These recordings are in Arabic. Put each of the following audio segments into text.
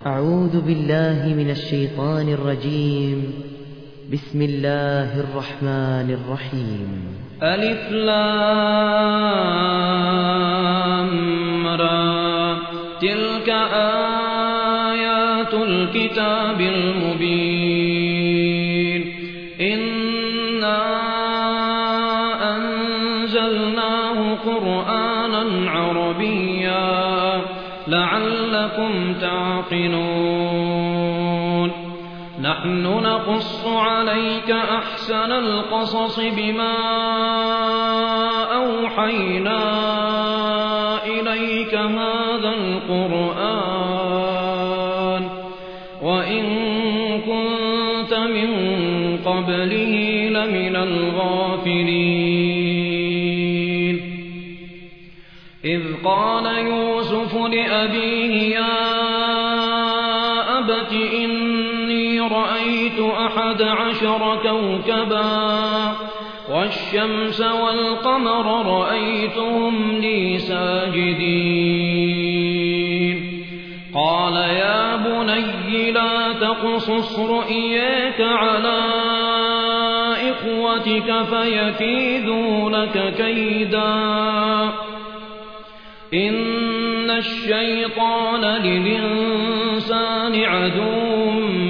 أعوذ بالله من الشيطان الرجيم. بسم الله الرحمن الرحيم. ألف لام را تلك آيات الكتاب المبين إنا أنزلناه قرآنا عربيا لعلكم تعقلون نحن نقص عليك أحسن القصص بما أوحينا إليك هذا القرآن وإن كنت من قبله لمن الغافلين إذ قال يوسف لأبيه يا أبت إني رأيت 11 كوكبا والشمس والقمر رأيتهم لي ساجدين قال يا بني لا تقصص رؤياك على إخوتك فيكيدوا لك كيدا إن الشيطان للإنسان عدو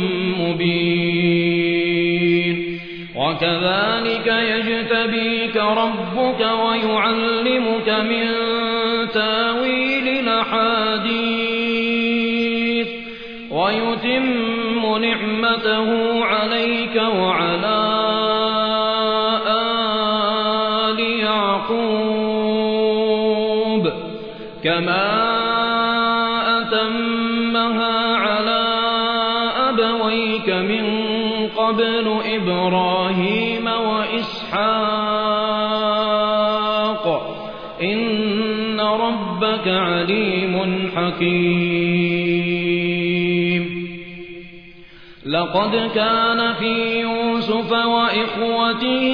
مبين وكذلك يجتبيك ربك ويعلمك من تاويل الأحاديث ويتم نعمته عليك وعلى آل يعقوب كما أتمها على أبويك من قبل إبراهيم وإسحاق إن ربك عليم حكيم لقد كان في يوسف وإخوته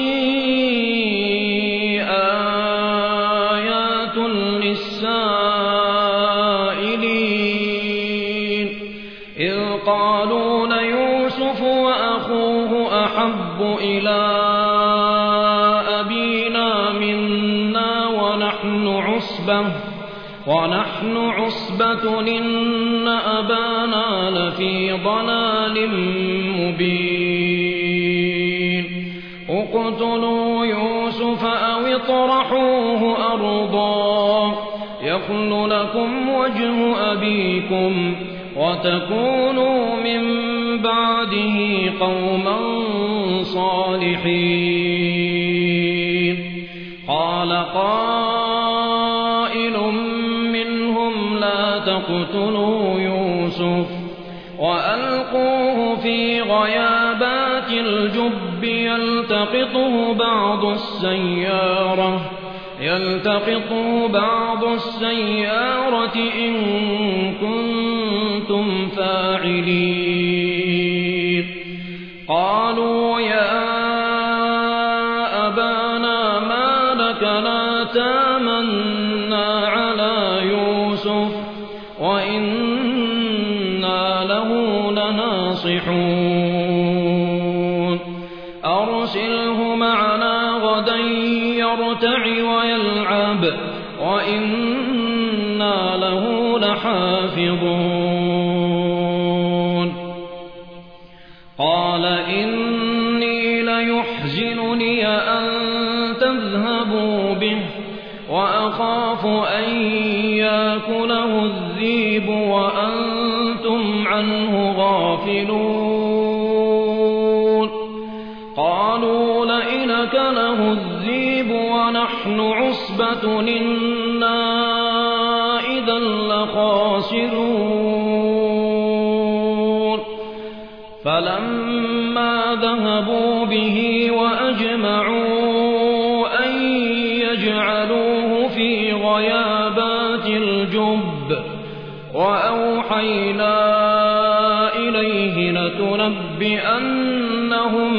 آيات للسائلين إذ قالوا ليوسف وأخوه أحب إلى أبينا منا ونحن عصبة إن أبانا لفي ضلال مبين اقتلوا يوسف أو اطرحوه أرضا يخل لكم وجه أبيكم وتكونوا من بعده قوما صالحين قال قائل منهم لا تقتلوا يوسف وألقوه في غيابات الجب يلتقطه بعض السيارة إن كنتم فاعلين قالوا يا أبانا ما لك لا تامنا على يوسف وإنا له لناصحون أرسله معنا غدا يرتع ويلعب وإنا له لحافظون قال إني ليحزنني أن تذهبوا به وأخاف أن يأكله الذئب وأنتم عنه غافلون قالوا لئن أكله الذئب ونحن عصبة إنا إذا لخاسرون فلما ذهبوا به وأجمعوا أن يجعلوه في غيابات الجب وأوحينا إليه لتنبئنهم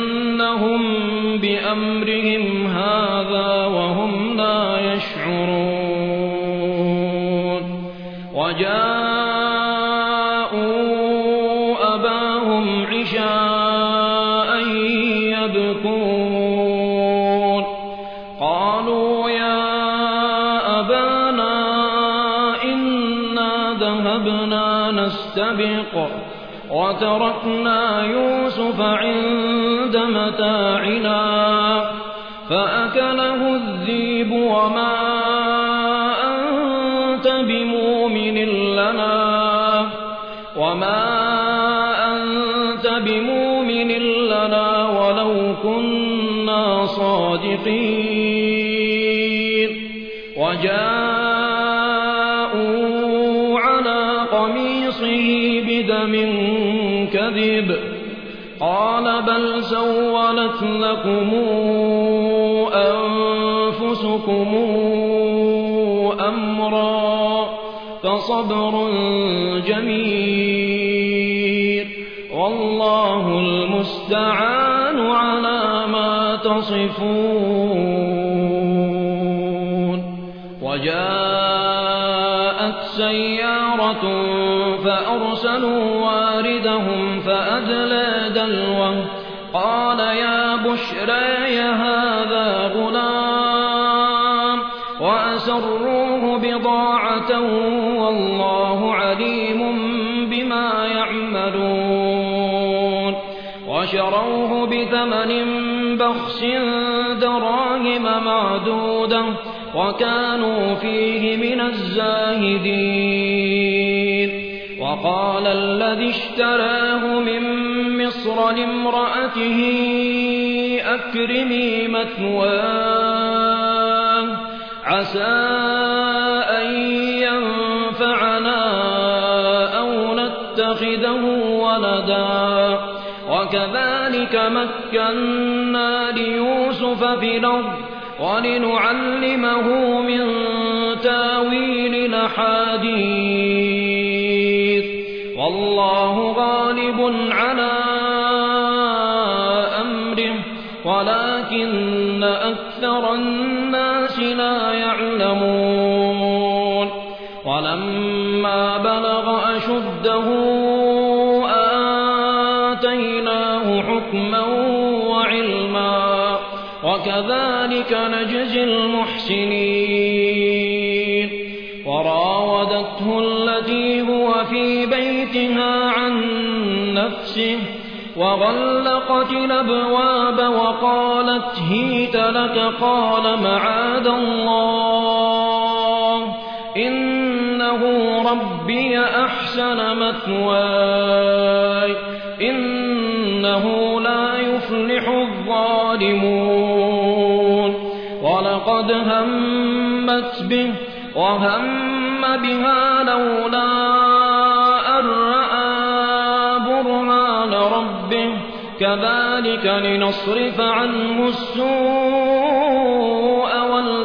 بأمرهم هذا وهم لا يشعرون نستبق وتركنا يوسف عند متاعنا فأكله الذئب وما أنت بمؤمن لنا ولو كنا صادقين وجاءوا على قميصه بدم كذب قال بل سولت لكم أنفسكم أمرا فصبر جميل والله المستعان على ما تصفون. وجاءت سيارة فأرسلوا واردهم فأدلى دلوه قال يا بشرى هذا غلام وأسروه بضاعة والله عليم بما يعملون وشروه بثمن بخس دراهم معدودة وكانوا فيه من الزاهدين. وقال الذي اشتراه من مصر لامرأته أكرمي مثواه عسى أن ينفعنا أو نتخذه ولدا وكذلك مكنا ليوسف في الأرض ولنعلمه من تاويل الأحاديث والله غالب على أمره ولكن أكثر الناس لا يعلمون. ولما بلغ أشده آتيناه حكما وعلما وكذلك نجزي المحسنين. وراودته التي هو في بيتها عن نفسه وغلقت الأبواب وقالت هيت لك قال معاذ الله إنه ربي أحسن مثواي إنه لا يفلح الظالمون. ولقد همت به وهم بها لولا أن رأى برهان ربه كذلك لنصرف عنه السوء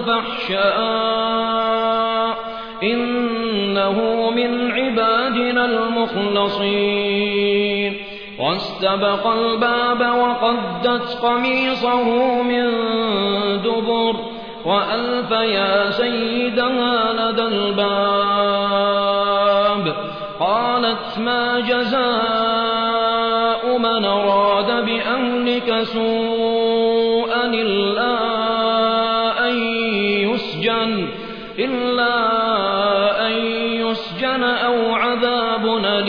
والفحشاء إنه من عبادنا المخلصين. واستبق الباب وقدت قميصه من دبر وألف يا سيدها لدى الباب قالت ما جزاء من أراد بأهلك سوءا إلا أن يسجن أو عذاب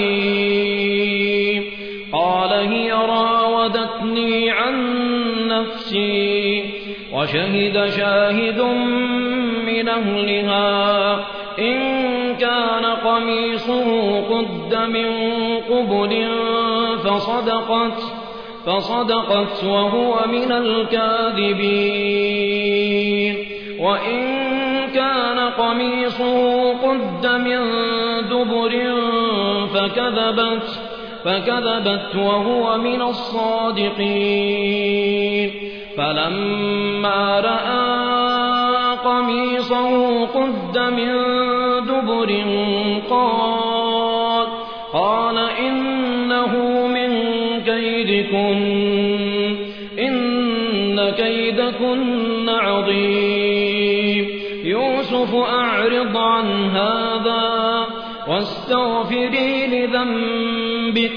أليم. قال هي راودتني عن نفسي وشهد شاهد من أهلها إن كان قميصه قد من قبل فصدقت وهو من الكاذبين. وإن كان قميصه قد من دبر فكذبت وهو من الصادقين. فلما رأى قميصه قد من دبر قال إنه من كيدكن إن كيدكن عظيم. يوسف أعرض عن هذا واستغفري لذنبك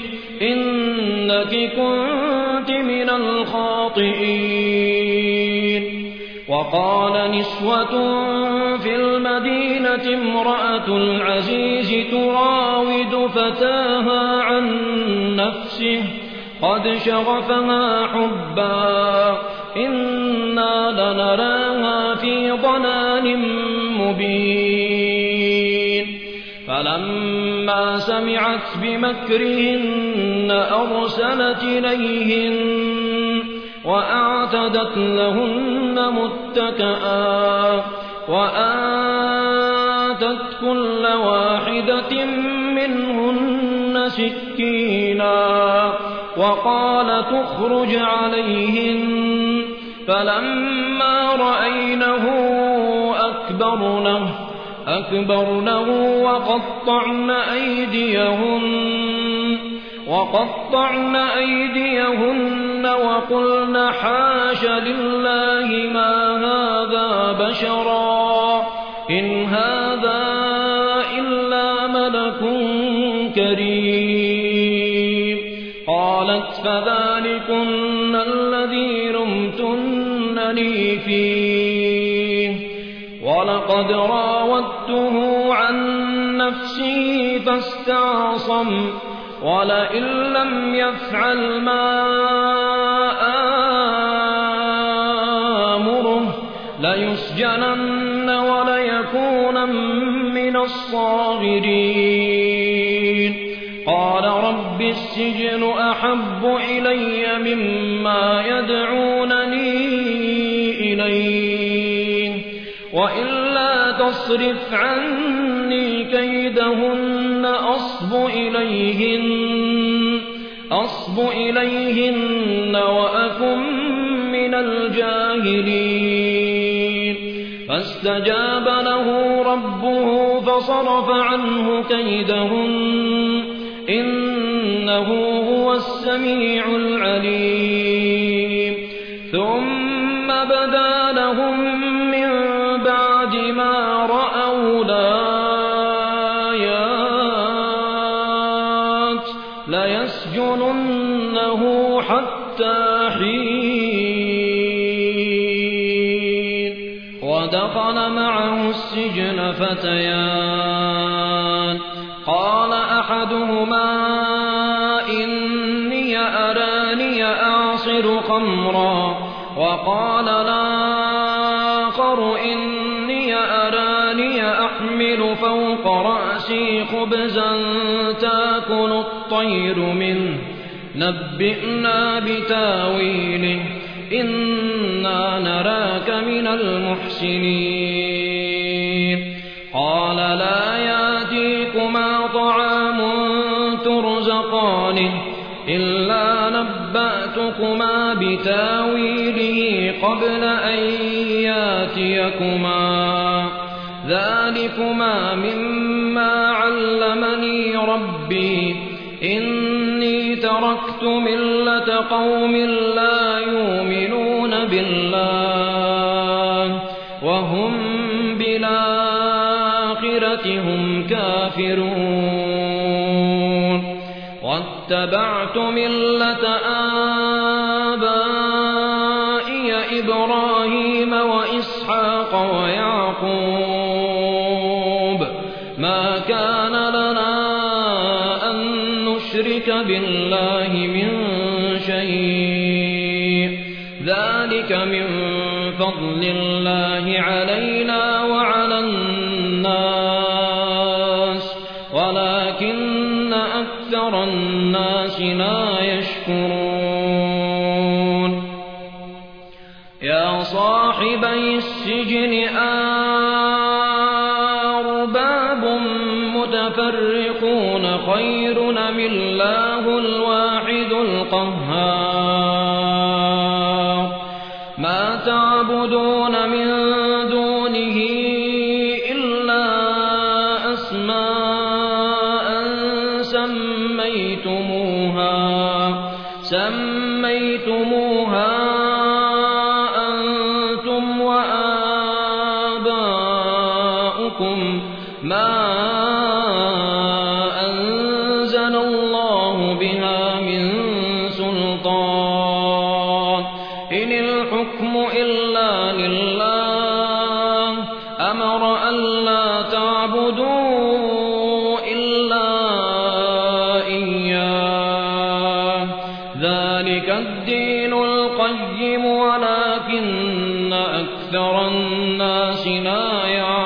إنك كنت من الخاطئين. وقال نسوة في المدينة امرأة العزيز تراود فتاها عن نفسه قد شغفها حبا إنا لنراها في ضلال مبين فلما سمعت بمكرهن أرسلت إليهن وأعتدت لهن متكئا وآتت كل واحدة منهن سكينا وقال تخرج عليهن فلما رأينه أكبرنه وقطعن أيديهن وقلن حاش لله ما هذا بشرا إن هذا إلا ملك كريم قالت فذلكن الذي لمتنني فيه ولقد راودته عن نفسه فاستعصم ولئن لم يفعل ما آمره ليسجنن وليكون من الصاغرين قال رب السجن أحب إلي مما يدعونني إليه وإلا تصرف عني كيدهن أصب إليهن وأكن من الجاهلين فاستجاب له ربه فصرف عنه كيدهن إنه هو السميع العليم ثم بدا لهم من بعد ما رأوا الآيات ليسجننه حتى حين ودخل معه السجن فتيان قال أحدهما إني أراني أعصر خمرا وقال الآخر إني أراني أحمل فوق رأسي خبزا تأكل الطير منه نبئنا بتاويله إنا نراك من المحسنين قال لا يأتيكما طعام ترزقانه إلا نبأتكما بتاويله قبل أن يأتيكما ذلكما مما علمني ربي إني تركت ملة قوم لا يؤمنون بالله وهم بالآخرة هم كافرون واتبعت ملة آبائي إبراهيم وإسحاق ويعقوب ما كان لنا أن نشرك بالله من شيء ذلك من فضل الله علينا وعلى الناس ولكن أكثر الناس لا يشكرون يا صاحبي السجن أرباب متفرقون خير أم الله الواحد القهار ما تعبدون من دونه إلا أسماء سميتموها أنتم وآباؤكم ما أنزل الله بها من سلطان إن الحكم إلا لله أكثر الناس لا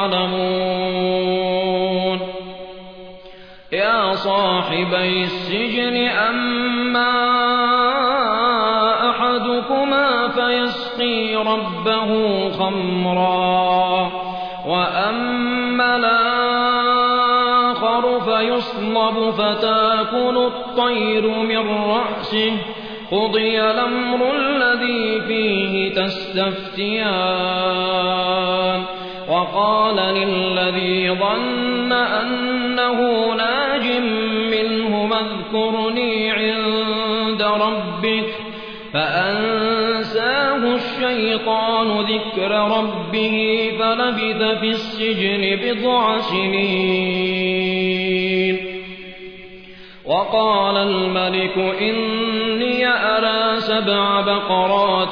يعلمون يا صاحبي السجن أما أحدكما فيسقي ربه خمرا وأما الآخر فيصلب فتأكل الطير من رأسه قضي الأمر الذي فيه تستفتيان وقال للذي ظن أنه ناج منه اذكرني عند ربك فأنساه الشيطان ذكر ربه فلبث في السجن بضع سنين وقال الملك إني أرى 7 بقرات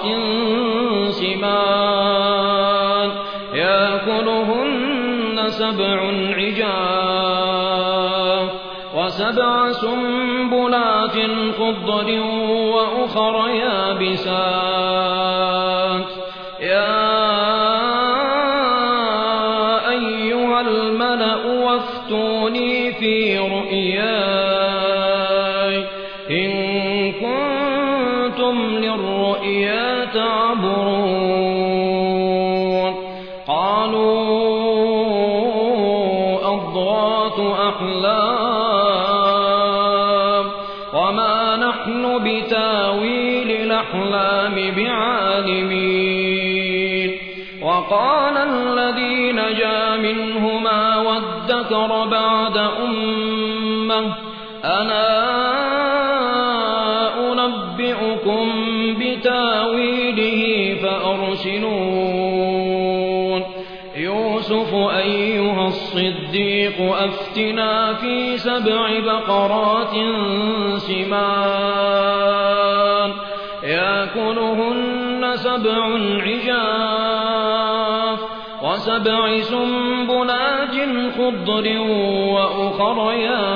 سمان يأكلهن 7 عجاف و7 سنبلات خضر وأخر يابسات يا أيها الملأ وافتوني في رؤياي إن كنتم للرؤيا تعبرون قالوا أضغاث أحلام وما نحن بتاويل الأحلام بعالمين وقال الذي نجا منهما وادكر بعد أمة أنا أنبئكم بتاويله فأرسلون يوسف أيها الصديق أفتنا في 7 بقرات سمان يأكلهن 7 عجاف و7 سنبلات خضر وأخر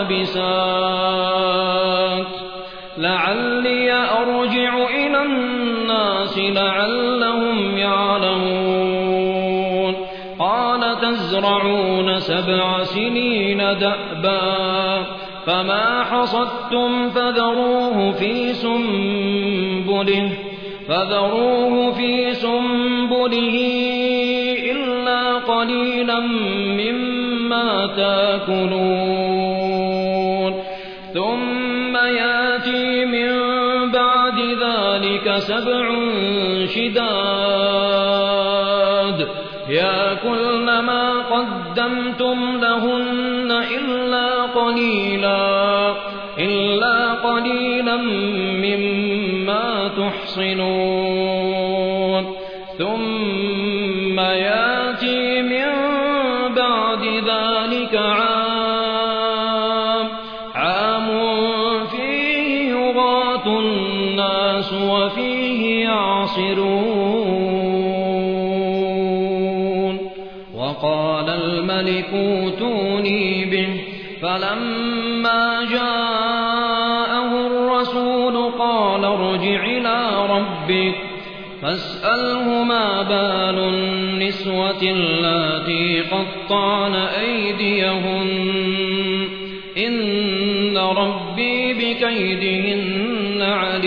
يابسات لعلي أرجع إلى الناس لعلهم يعلمون قال تزرعون 7 سنين دأبا فما حصدتم فذروه في سنبله إلا قليلا مما تأكلون ثم يأتي من بعد ذلك 7 شداد يأكلن ما قدمتم لهن إلا قليلا مما تحصنون ثم يأتي من بعد ذلك عام فيه يغاث الناس وفيه يعصرون وقال الملك ائتوني به فلما جاءه الرسول قال ارجع إلى ربك فاسأله ما بال النسوة اللاتي قطعن أيديهن إن ربي بكيدهن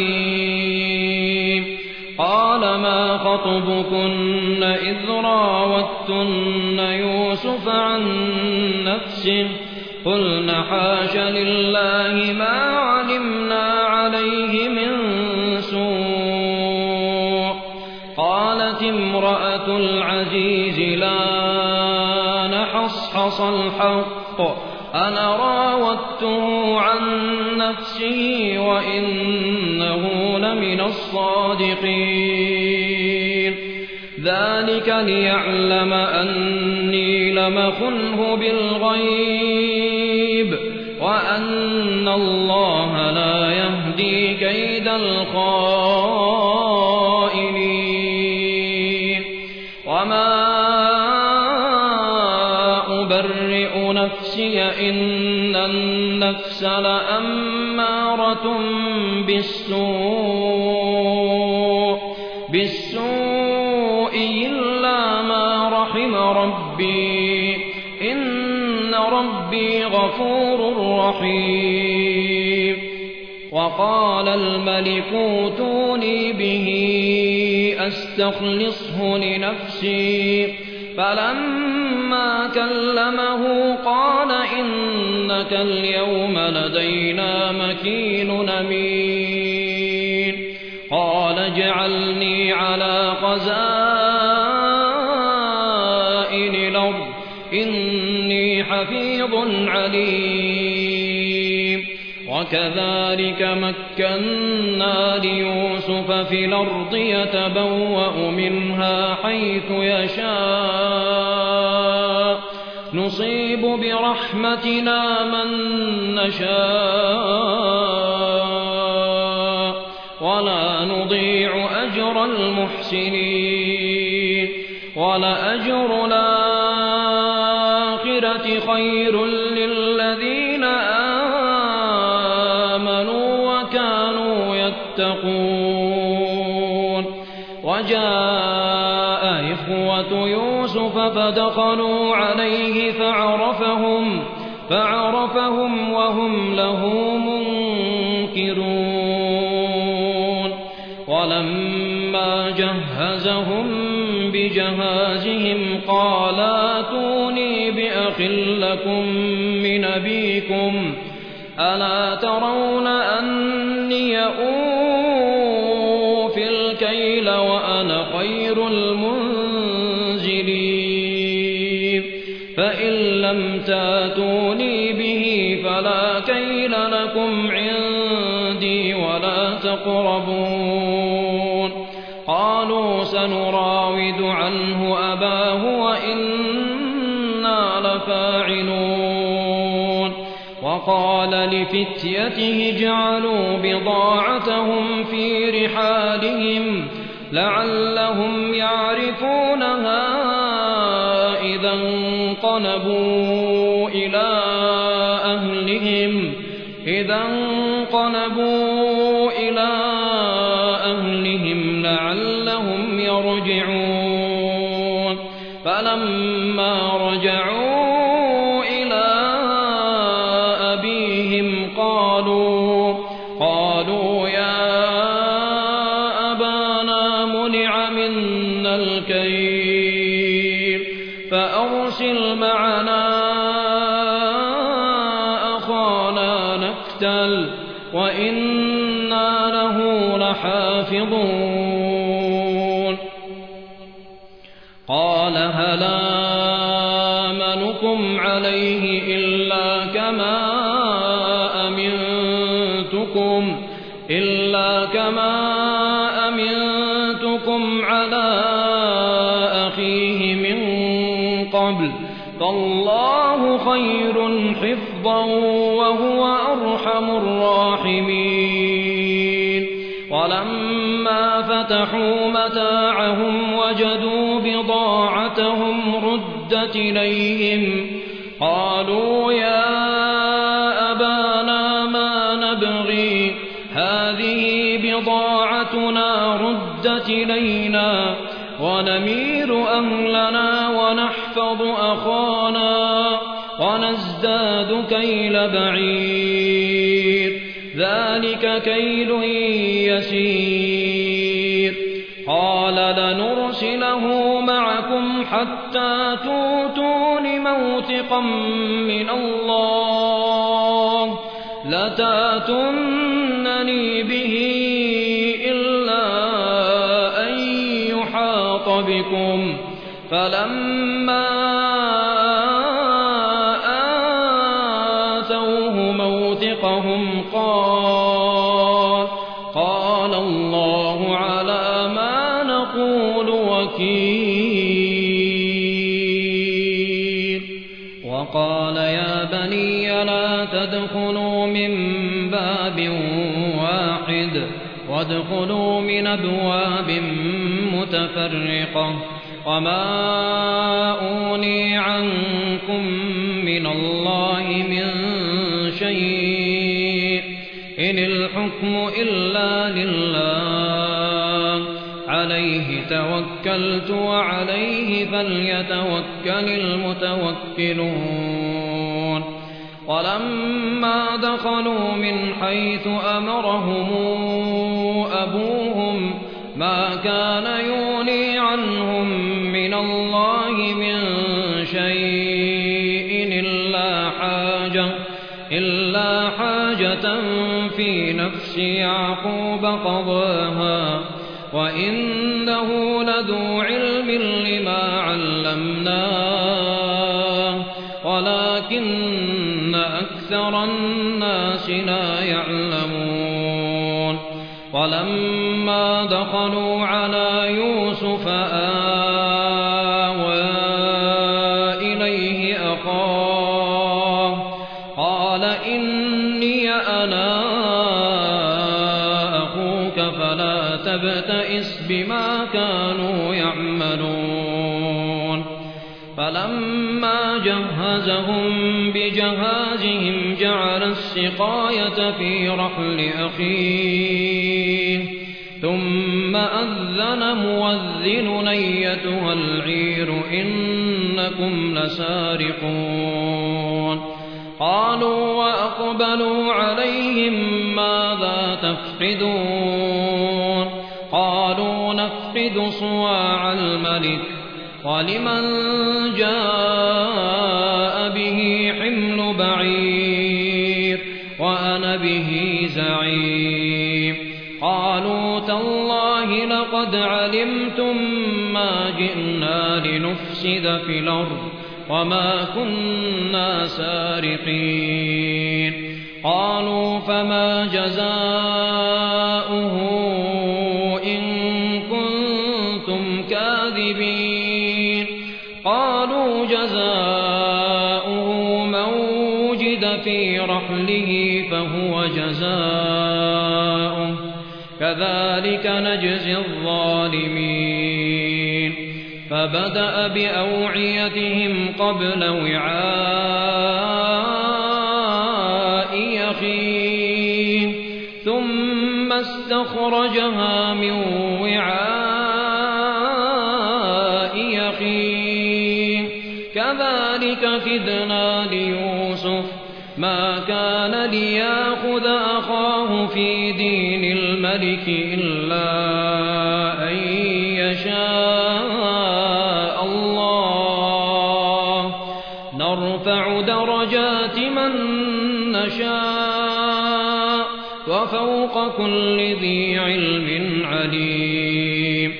عليم قال ما خطبكن إذ راوتن يوسف عن نفسه قلن حاش لله ما علمنا عليه من سوء قالت امرأة العزيز لا نحصحص الحق أنا راودته عن نفسه وإنه لمن الصادقين ذلك ليعلم أني لم أخنه بالغيب وأن الله لا يهدي كيد الخائنين وما أبرئ نفسي إن النفس لأمارة بالسوء إلا ما رحم ربي إن ربي غفور رحيم وقال الملك ائتوني به أستخلصه لنفسي فلما كلمه قال إنك اليوم لدينا مكين أمين قال اجعلني على خزائن الأرض إني حفيظ عليم وكذلك مكنا ليوسف في الأرض يتبوأ منها حيث يشاء نصيب برحمتنا من نشاء ولا نضيع أجر المحسنين ولأجر الآخرة خير للذين آمنوا وكانوا يتقون وجاء إخوة يوسف فدخلوا عليه فعرفهم وهم له منكرون ولما جهزهم بجهازهم قال ائتوني بأخ لكم من أبيكم ألا ترون أني أوفي الكيل وأنا خير المنزلين فإن لم تاتوني به فلا كيل لكم عندي ولا تقربون قالوا سنراود عنه أباه وإنا لفاعلون وقال لفتيته اجعلوا بضاعتهم في رحالهم لعلهم يعرفونها إذا انقلبوا إلى أهلهم لعلهم يرجعون فلما رجعوا إلى أبيهم قالوا يا أبانا منع منا الكيل فأرسل معنا أخانا نكتل وإنا له لحافظون قال هل آمنكم عليه إلا كما أمنتكم على أخيه من قبل فالله خير حفظا وهو أرحم الراحمين ولما فتحوا متاعهم وجدوا بضاعتهم ردت إليهم قالوا يا أبانا ما نبغي هذه بضاعتنا ردت إلينا ونمير أهلنا ونحفظ أخانا ونزداد كيل بعير ذلك كيل يسير قال لنرسله معكم حتى تؤتون موثقا من الله لتاتونني به إلا أن يحاط بكم فلما آتوه موثقهم قال الله على ما نقول وكيل وقال يا بني لا تدخلوا من باب واحد وادخلوا من أبواب متفرقة وما أغني عنكم من الله من شيء إن الحكم إلا لله عليه توكلت وعليه فليتوكل المتوكلون ولما دخلوا من حيث أمرهم أبوهم ما كان يغني عنهم من الله من شيء إلا حاجة في نفس يعقوب قضاها وإنه لذو علم لما علمناه ولكن أكثر الناس لا يعلمون ولما دخلوا على يوسف آوى إليه أخاه قال إني أنا أخوك فلا تبتئس بما كانوا يعملون فلما جهزهم بجهازهم جعل السقاية في رحل أخيه ثم أذن مؤذن أيتها العير إنكم لسارقون قالوا وأقبلوا عليهم ماذا تفقدون قالوا نفقد صواع الملك ولمن جاء به حمل بعير وأنا به زعيم قالوا تالله لقد علمتم ما جئنا لنفسد في الأرض وما كنا سارقين قالوا فما جزاؤه إن كنتم كاذبين قالوا جزاؤه من وجد في رحله فهو جزاؤه كذلك نجزي الظالمين فبدأ بأوعيتهم قبل وعاء أخيه ثم استخرجها من وعاء أخيه كذلك كدنا ليوسف ما كان ليأخذ أخاه في دين الملك إلا أن يشاء الله نرفع درجات من نشاء وفوق كل ذي علم عليم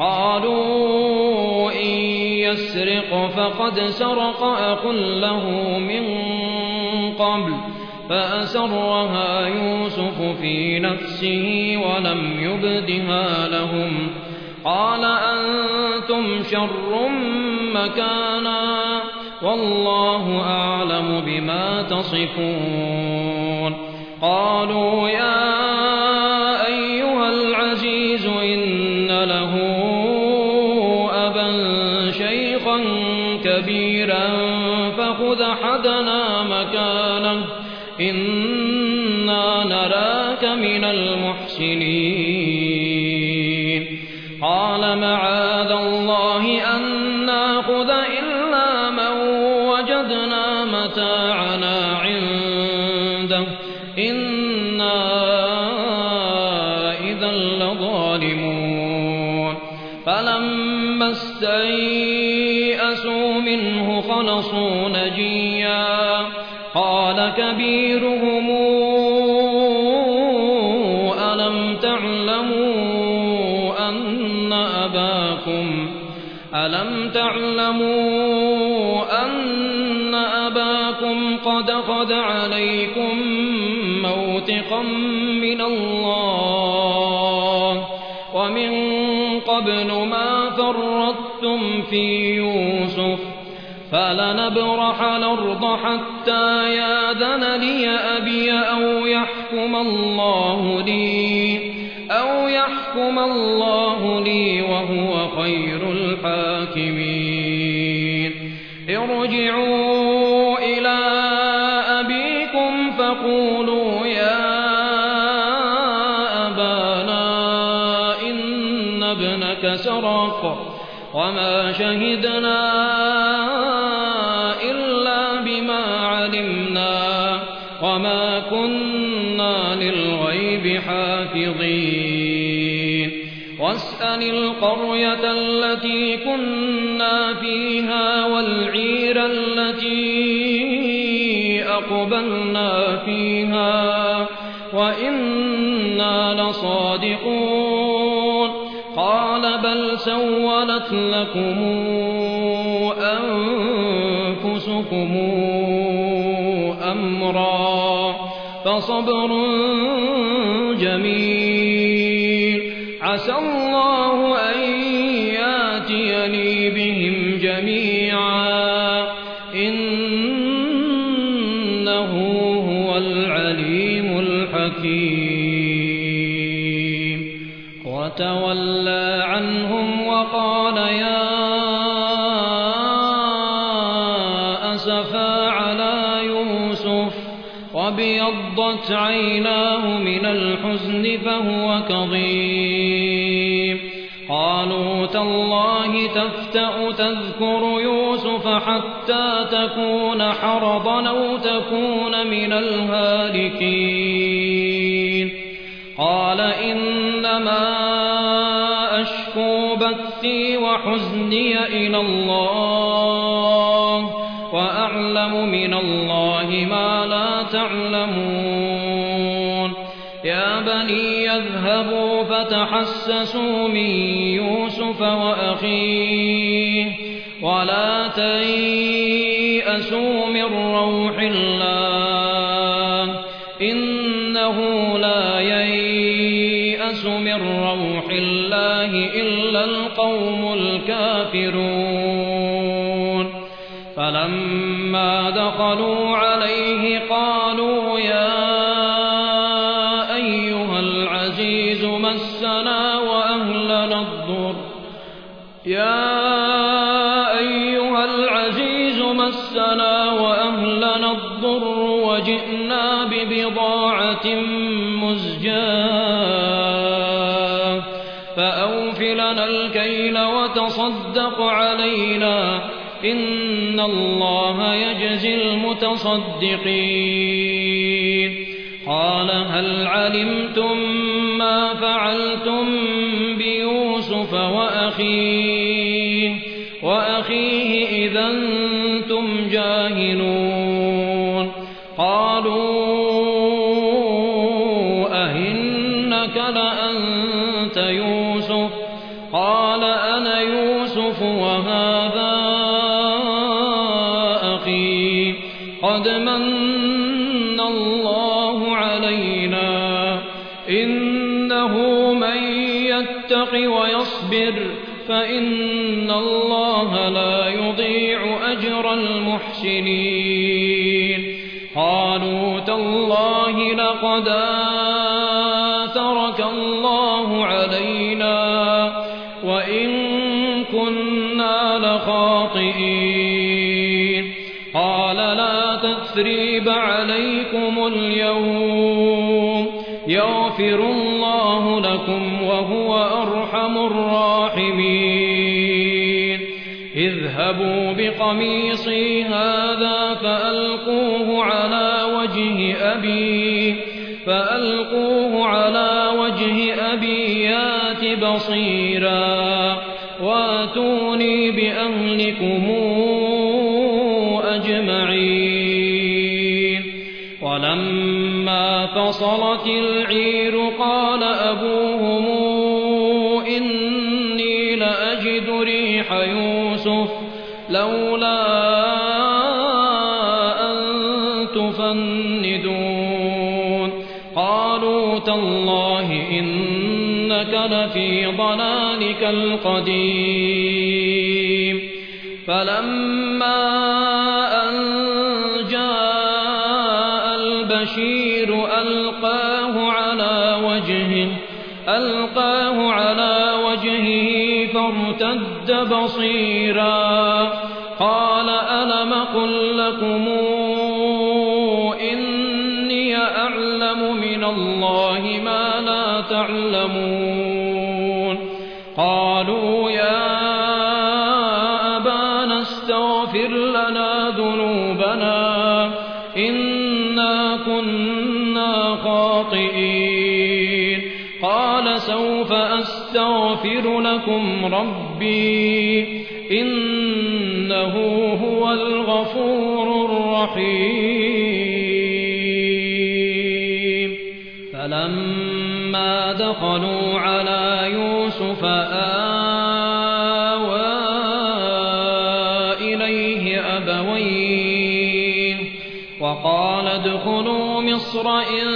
قالوا إن يسرق فقد سرق أخ له من قبل فأسرها يوسف في نفسه ولم يبدها لهم قال أنتم شر مكانا والله أعلم بما تصفون قالوا يا أيها العزيز إن له أبا شيخا كبيرا فخذ أحدنا مكانه إنا نراك من المحسنين قال معاذ الله أن نأخذ إلا من وجدنا متاعنا عنده إنا إذا لظالمون فلما استيئسوا منه خلصوا نجيا قال كبيرهم ألم تعلموا أن أباكم قد أخذ عليكم موثقا من الله ومن قبل ما فرطتم في يوسف فلنبرح الأرض حتى يأذن لي أبي أو يحكم الله لي وهو خير الحاكمين ارجعوا إلى أبيكم فقولوا يا أبانا إن ابنك سرق وما شهدنا إلا بما علمنا وما كنا للغيب حافظين واسأل القرية التي كنا فيها والعير التي أقبلنا فيها وإنا لصادقون قال بل سولت لكم أنفسكم أمرا فصبر جميل عسى الله أن ياتيني بهم جميعا إنه هو العليم الحكيم وتولى عنهم وقال يا أسفا على يوسف وابيضت عيناه من الحزن فهو كظيم قالوا تالله تفتأ تذكر يوسف حتى تكون حرضا أو تكون من الهالكين قال إنما أشكو بثي وحزني إلى الله وأعلم من الله ما لا تعلمون يا بني يذهبوا فتحسسوا من يوسف وأخيه ولا تيأسوا من روح الله إنه لا ييأس من روح الله إلا القوم الكافرون فلما دخلوا عليه قالوا يا أيها العزيز مسنا وأهلنا الضر وجئنا ببضاعة مزجاة فأوف لنا الكيل وتصدق علينا إن الله يجزي المتصدقين قال هل علمتم ما فعلتم بيوسف وأخيه إذا أنتم جاهلون قالوا أئنك لأنت يوسف قال أنا يوسف وهذا أخي قد من الله علينا إنه من يتق ويصبر فإن الله لا يضيع أجر المحسنين قالوا تالله لقد آثرك الله علينا وإن كنا لخاطئين قال لا تثريب عليكم اليوم يغفر الله لكم وهو أرحم الراحمين اذهبوا بقميصي هذا فألقوه على وجه أبي يات بصيرا واتوني بأهلكم أجمعين ولما فصلت العير قال أبوهم إني لأجد ريح يوسف لولا أن تفندون قالوا تالله إنك لفي ضلالك القديم فلما أن جاء البشير ألقاه على وجهه فارتد بصيرا قال ألم قل لكم إني أعلم من الله ما لا تعلمون قالوا يا فاستغفر لنا ذنوبنا إنا كنا خاطئين قال سوف أستغفر لكم ربي إنه هو الغفور الرحيم فلما دخلوا على يوسف آوى إليه أبويه وقال ادخلوا مصر إن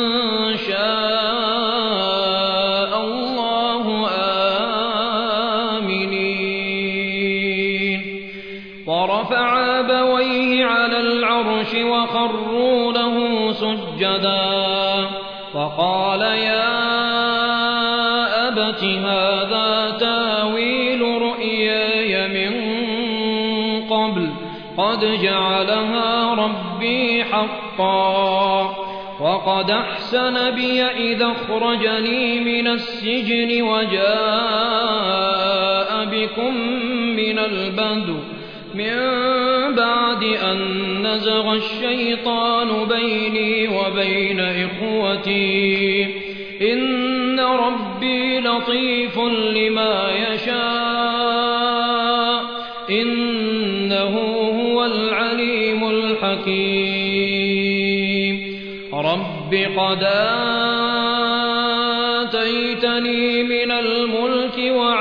شاء الله آمنين ورفع أبويه على العرش وخروا له سجدا وقال يا أبت هذا تاويل رؤياي من قبل قد جعلها ربي حقا وقد أحسن بي إذا أخرجني من السجن وجاء بكم من البدو من بعد أن نزغ الشيطان بيني وبين إخوتي إن ربي لطيف لما يشاء إنه هو العليم الحكيم رب قد آتيتني من الملك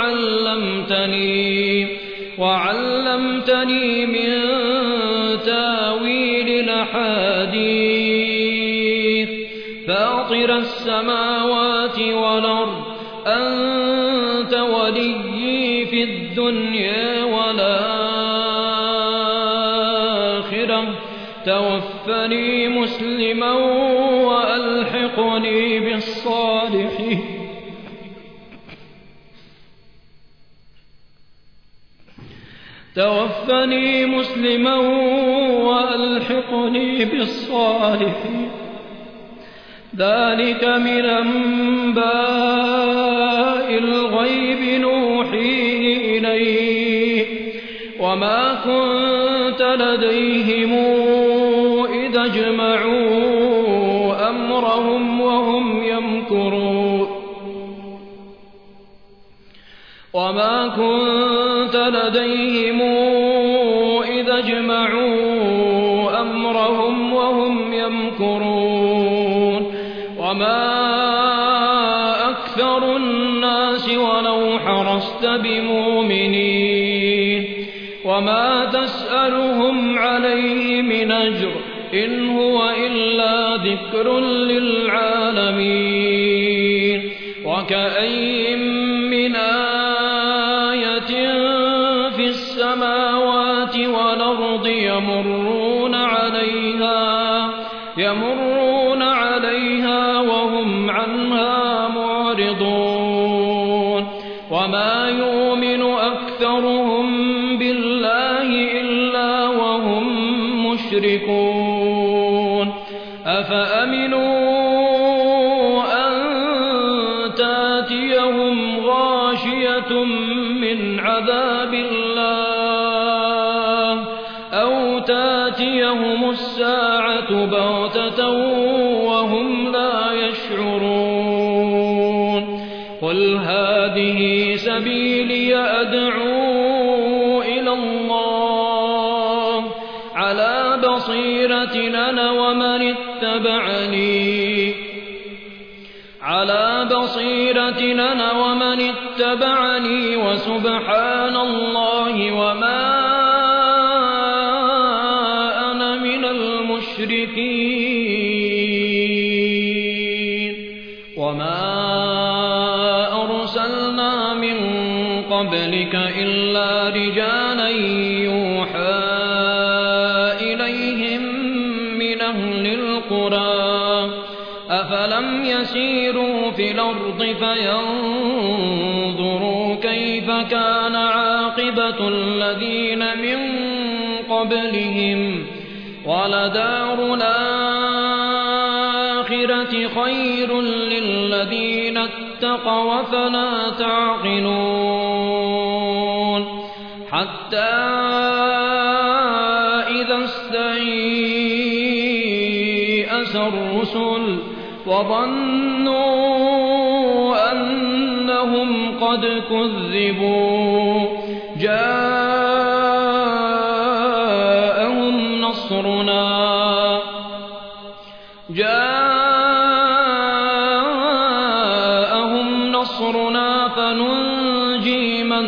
وعلمتني من تاويل الأحاديث فاطر السماوات والأرض أنت وليي في الدنيا والآخرة توفني مسلما وألحقني بالصالحين توفني مسلما وألحقني بالصالحين ذلك من أنباء الغيب نوحيه إليك وما كنت لديهم إذا اجمعوا أمرهم وهم يمكرون وما كنت لديهم إذا اجمعوا أمرهم وهم يمكرون وما أكثر الناس ولو حرصت بمؤمنين وما تسألهم عليه من أجر إن هو إلا ذكر للعالمين وكأين من آية في السماوات والأرض يمرون عليها وهم عنها معرضون وما يؤمن أكثرهم بالله إلا وهم مشركون أفأمنوا أن تاتيهم غاشية من عذاب الله أو تاتيهم الساعة بغتة وهم لا يشعرون قل هذه سبيلي أدعو إلى الله على بصيرة أنا ومن اتبعني وسبحان الله وما أنا من المشركين وما أرسلنا من قبلك إلا رجالا يوحى إليهم من أهل القرى أفلم يسيروا في الأرض فينظروا كيف كان عاقبة الذين من قبلهم ولدار الآخرة خير للذين اتقوا أفلا تعقلون حتى بأس الرسل وظنوا أنهم قد كذبوا جاءهم نصرنا فننجي من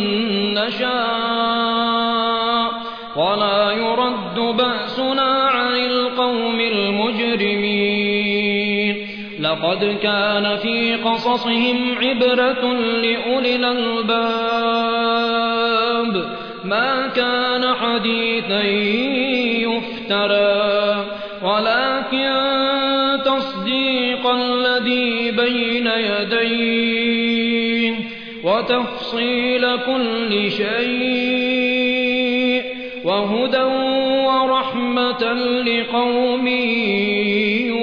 نشاء ولا يرد بأسنا عن القوم المجرمين لقد كان في قصصهم عبرة لأولي الألباب ما كان حديثا يفترى ولكن تصديق الذي بين يديه وتفصيل كل شيء وهدى ورحمة لقوم